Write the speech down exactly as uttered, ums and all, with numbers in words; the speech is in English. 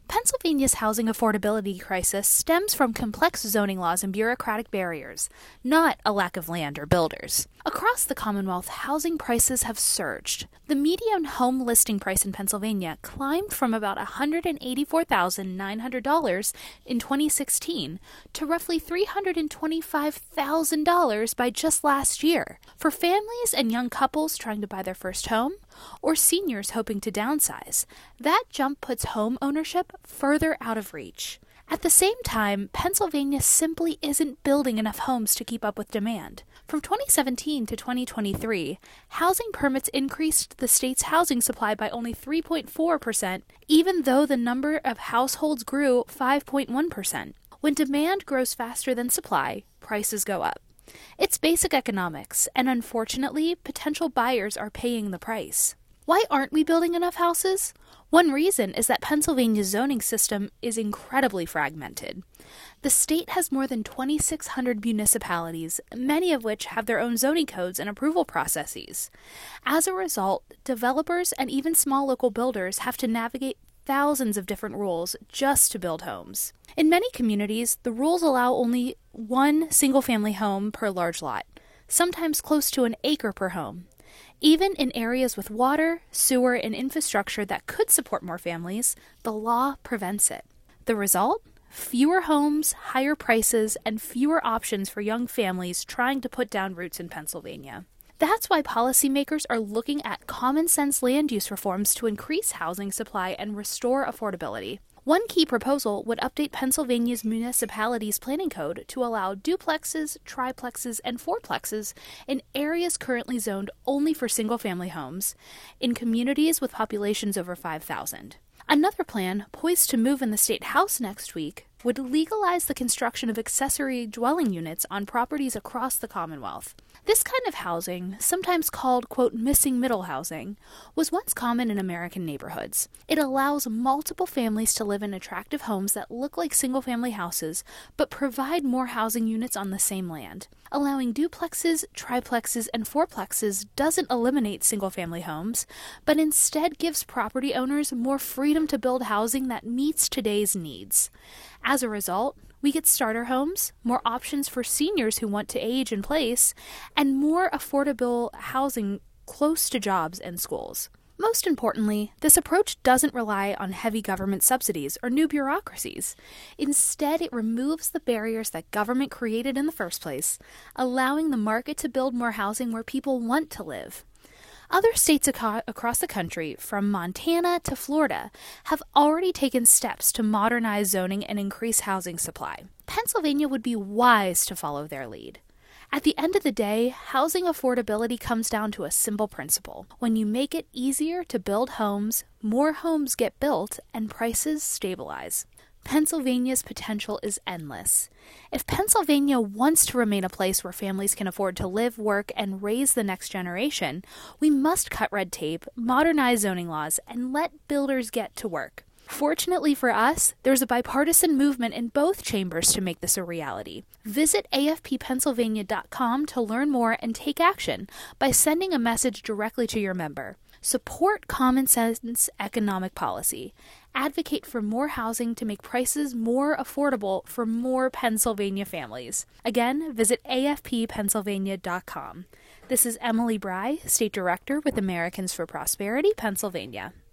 Pennsylvania's housing affordability crisis stems from complex zoning laws and bureaucratic barriers, not a lack of land or builders. Across the Commonwealth, housing prices have surged. The median home listing price in Pennsylvania climbed from about one hundred eighty-four thousand nine hundred dollars in twenty sixteen to roughly three hundred twenty-five thousand dollars by just last year. For families and young couples trying to buy their first home, or seniors hoping to downsize, that jump puts home ownership further out of reach. At the same time, Pennsylvania simply isn't building enough homes to keep up with demand. From twenty seventeen to twenty twenty-three, housing permits increased the state's housing supply by only three point four percent, even though the number of households grew five point one percent. When demand grows faster than supply, prices go up. It's basic economics, and unfortunately, potential buyers are paying the price. Why aren't we building enough houses? One reason is that Pennsylvania's zoning system is incredibly fragmented. The state has more than twenty-six hundred municipalities, many of which have their own zoning codes and approval processes. As a result, developers and even small local builders have to navigate thousands of different rules just to build homes. In many communities, the rules allow only one single-family home per large lot, sometimes close to an acre per home. Even in areas with water, sewer, and infrastructure that could support more families, the law prevents it. The result? Fewer homes, higher prices, and fewer options for young families trying to put down roots in Pennsylvania. That's why policymakers are looking at common-sense land use reforms to increase housing supply and restore affordability. One key proposal would update Pennsylvania's municipalities' planning code to allow duplexes, triplexes, and fourplexes in areas currently zoned only for single-family homes in communities with populations over five thousand. Another plan, poised to move in the State House next week, would legalize the construction of accessory dwelling units on properties across the Commonwealth. This kind of housing, sometimes called, quote, missing middle housing, was once common in American neighborhoods. It allows multiple families to live in attractive homes that look like single-family houses, but provide more housing units on the same land. Allowing duplexes, triplexes, and fourplexes doesn't eliminate single-family homes, but instead gives property owners more freedom to build housing that meets today's needs. As a result, we get starter homes, more options for seniors who want to age in place, and more affordable housing close to jobs and schools. Most importantly, this approach doesn't rely on heavy government subsidies or new bureaucracies. Instead, it removes the barriers that government created in the first place, allowing the market to build more housing where people want to live. Other states aco- across the country, from Montana to Florida, have already taken steps to modernize zoning and increase housing supply. Pennsylvania would be wise to follow their lead. At the end of the day, housing affordability comes down to a simple principle. When you make it easier to build homes, more homes get built and prices stabilize. Pennsylvania's potential is endless. If Pennsylvania wants to remain a place where families can afford to live, work, and raise the next generation, we must cut red tape, modernize zoning laws, and let builders get to work. Fortunately for us, there's a bipartisan movement in both chambers to make this a reality. Visit A F P Pennsylvania dot com to learn more and take action by sending a message directly to your member. Support common sense economic policy. Advocate for more housing to make prices more affordable for more Pennsylvania families. Again, visit A F P Pennsylvania dot com. This is Emily Bry, State Director with Americans for Prosperity, Pennsylvania.